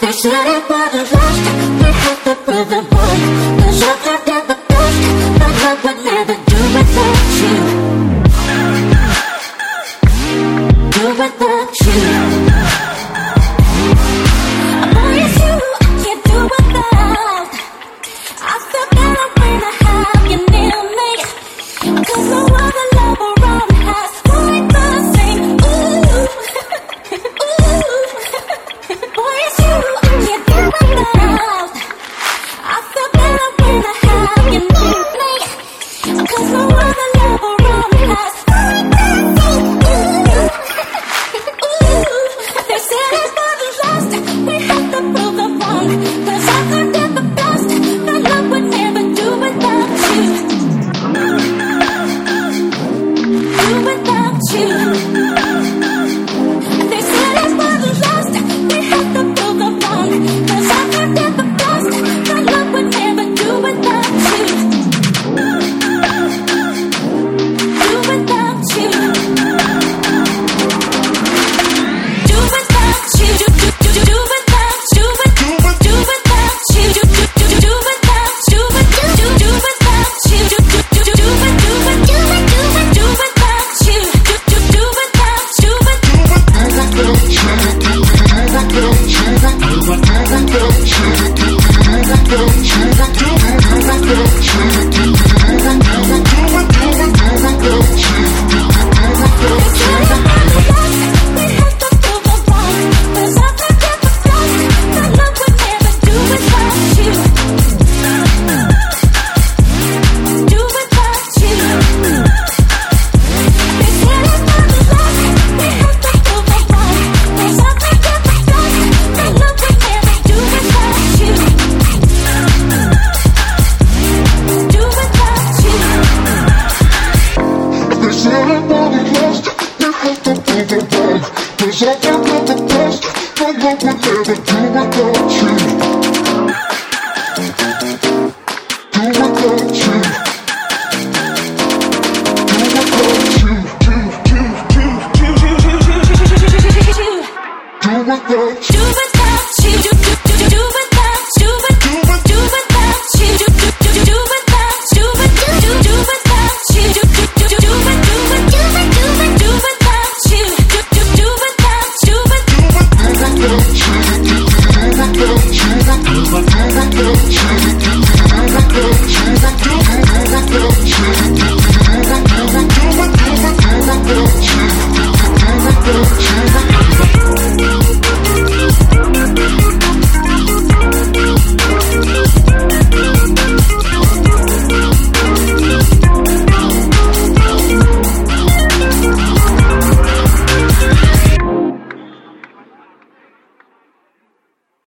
They said it wasn't lost, we had to prove it wrong. 'Cause I could never trust, but love would never do without you. Do without you. Boy, it's you I can't do without. I feel better when I have you near me. 'Cause no other love around has quite the same. Ooh, ooh. Boy, it's you I can't do without. I feel better when I have you near me. 'Cause no other love around has quite the same. Ooh, they said it wasn't lost, we had to prove it wrong. 'Cause I could never trust, my love would never do without you. Do without you. They said it wasn't lost, we had to prove it wrong. 'Cause I could never trust, my love would never do without you. Do without you. Do without you. Do without you. Do without you. Do without you. Do without you. Do without you. Do without you. Do without you.